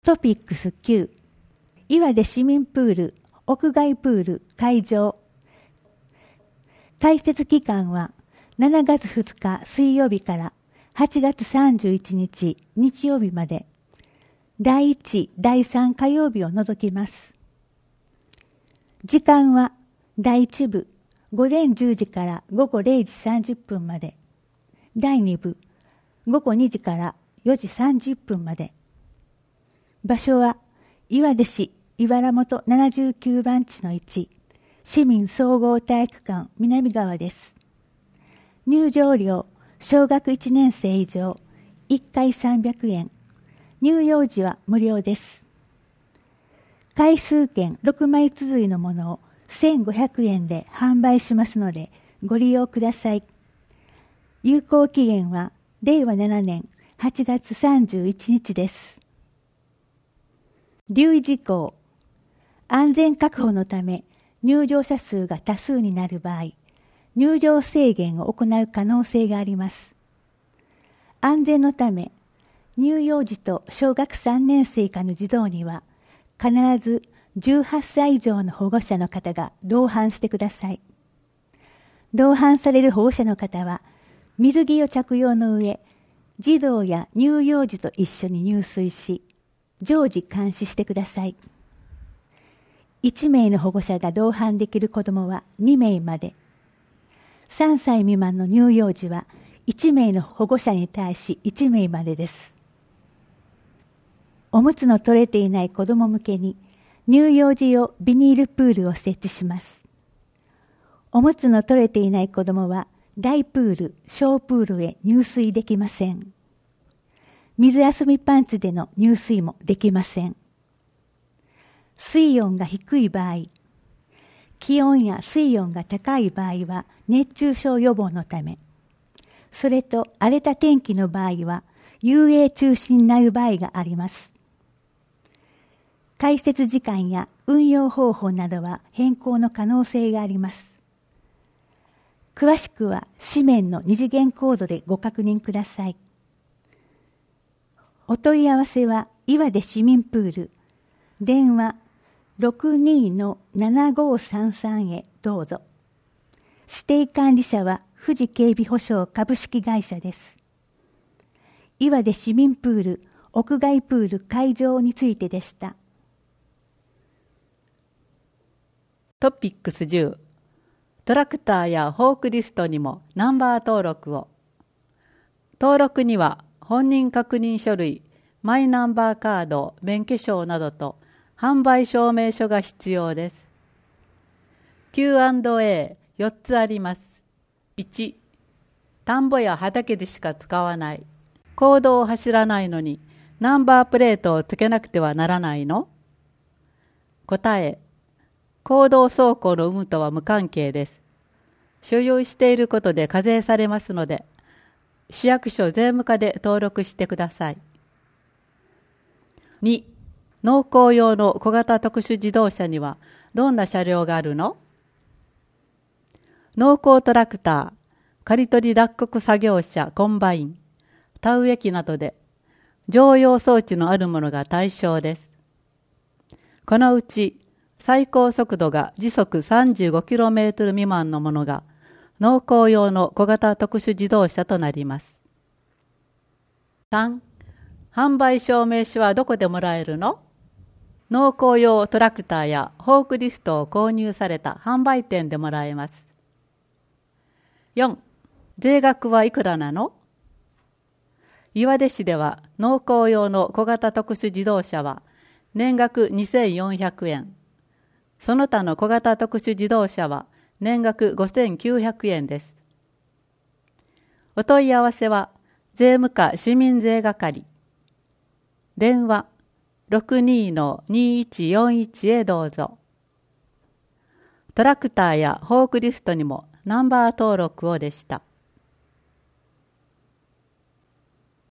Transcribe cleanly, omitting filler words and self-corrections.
トピックス9、岩出市民プール、屋外プール開場。開設期間は7月2日水曜日から8月31日日曜日まで、第1、第3火曜日を除きます。時間は第1部午前10時から午後0時30分まで、第2部午後2時から4時30分まで。場所は岩出市岩良本79番地の1、市民総合体育館南側です。入場料、小学1年生以上、1回300円。入場時は無料です。回数券6枚綴りのものを1500円で販売しますのでご利用ください。有効期限は令和7年8月31日です。留意事項。安全確保のため入場者数が多数になる場合、入場制限を行う可能性があります。安全のため、入場時と小学3年生以下の児童には、必ず18歳以上の保護者の方が同伴してください。同伴される保護者の方は、水着を着用の上、児童や乳幼児と一緒に入水し、常時監視してください。1名の保護者が同伴できる子どもは2名まで。3歳未満の乳幼児は1名の保護者に対し1名までです。おむつの取れていない子ども向けに乳幼児用ビニールプールを設置します。おむつの取れていない子どもは大プール、小プールへ入水できません。水遊びパンツでの入水もできません。水温が低い場合、気温や水温が高い場合は熱中症予防のため、それと荒れた天気の場合は遊泳中止になる場合があります。開設時間や運用方法などは変更の可能性があります。詳しくは紙面の二次元コードでご確認ください。お問い合わせは岩出市民プール、電話 62-7533 へどうぞ。指定管理者は富士警備保障株式会社です。岩出市民プール、屋外プール開場についてでした。 トピックス10、トラクターやフォークリストにもナンバー登録を。登録には本人確認書類、マイナンバーカード、免許証などと販売証明書が必要です。Q&A4 つあります。1、田んぼや畑でしか使わない。公道を走らないのにナンバープレートをつけなくてはならないの？答え、公道走行の有無とは無関係です。所有していることで課税されますので、市役所税務課で登録してください。2、農耕用の小型特殊自動車にはどんな車両があるの？農耕トラクター、刈り取り脱穀作業車、コンバイン、田植え機などで常用装置のあるものが対象です。このうち最高速度が時速 35km 未満のものが農耕用の小型特殊自動車となります。3、販売証明書はどこでもらえるの？農耕用トラクターやフォークリストを購入された販売店でもらえます。4、税額はいくらなの？岩出市では農耕用の小型特殊自動車は年額2400円。その他の小型特殊自動車は年額5900円です。お問い合わせは税務課市民税係。電話 62-2141 へどうぞ。トラクターやフォークリストにもナンバー登録をでした。